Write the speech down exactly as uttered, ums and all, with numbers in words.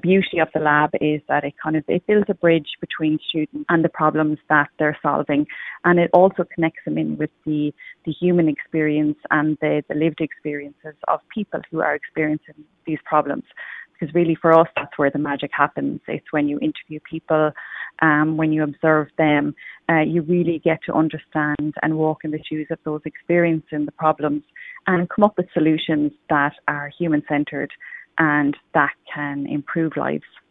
beauty of the lab is that it kind of it builds a bridge between students and the problems that they're solving, and it also connects them in with the, the human experience and the, the lived experiences of people who are experiencing these problems. Because really for us, that's where the magic happens. It's when you interview people, um, when you observe them, uh, you really get to understand and walk in the shoes of those experiencing the problems and come up with solutions that are human-centred and that can improve lives.